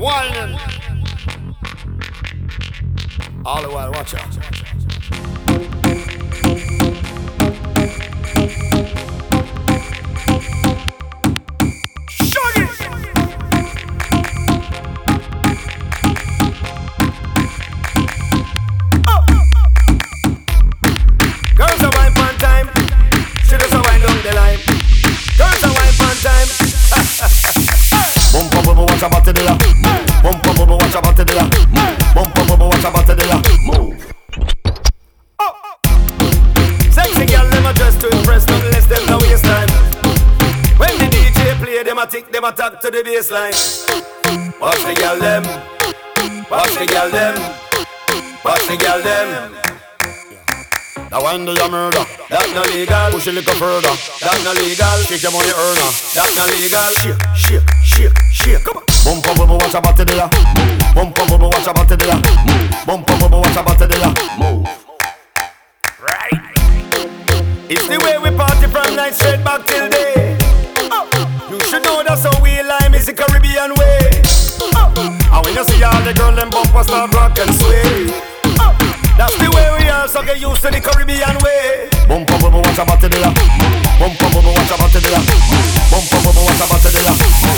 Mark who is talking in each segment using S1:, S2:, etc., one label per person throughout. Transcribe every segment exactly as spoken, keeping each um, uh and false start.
S1: whining. All the while, watch out. Shut it! Oh. Girls are wine one time. She does a wine down the line. Girls are wine one time. Bum bum bum, watch about today. Bum bum bum, watch about today. Bum bum bum, watch about today. Move. Oh. Sexy girl, them a dress to impress, don't less them no waste time. When the D J play, them a tick, them a talk to the bassline. Watch the girl them. Watch the girl them. Watch the girl them. That wine they a murder, that no legal. Push it a little further, that no legal. Shake your money earner, that no legal. Shake, shake, shake, shake. Come on. Bum bum bum, watch about today. Bum bum bum, watch about today. Bum bum bum, watch about today. Move. Right. It's the way we party from night straight back till day. Oh. You should know that's how we lime is the Caribbean way. Oh. And when you see all the girls them bumper start rock and sway. Oh. That's the way we are, so get used to the Caribbean way. Bum bum bum, watch about today. Bum bum bum, watch about today. Bum bum bum, watch about today.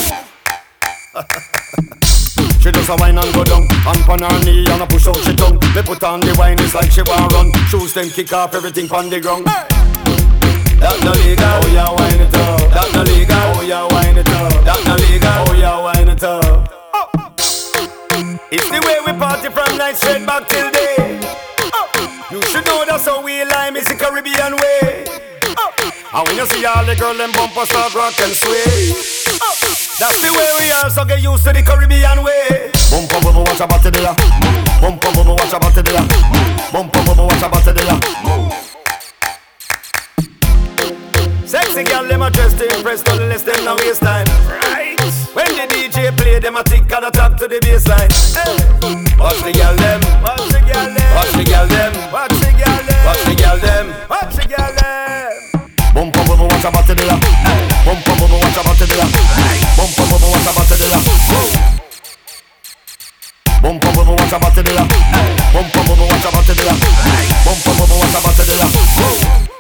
S1: She does a wine and go down, hand pon her knee and a push out she tongue. Me put on the wine, it's like she want run. Shoes them kick off, everything pon the ground. Hey. That no legal, oh yeah, wine it up. That no legal, oh yeah, wine it up. That no legal, oh yeah, wine it up. Oh. It's the way we party from night straight back till day. You should know that's how we lime is the Caribbean way. Oh. And when you see all the girls them bumper start rock and sway. Oh. That's the way we are, so get used to the Caribbean way. Bum bum bum, watch about today. Bum bum bum, watch about today. Bum bum bum, watch about today. Sexy girl, them a dress to impress, don't less them no waste time. Right. When the D J play, them a tick at the top to the bassline. Hey. Watch the girl them. Watch the girl them. Watch the girl them. Watch the girl them. Watch the girl them. Watch the girl them. Bum bum bum, watch about today. Bum bum bum, watch about today. Bum bum bum, watch about today. Bum bum bum, watch about today. Bum bum bum, watch about today. Bum bum bum, watch about today.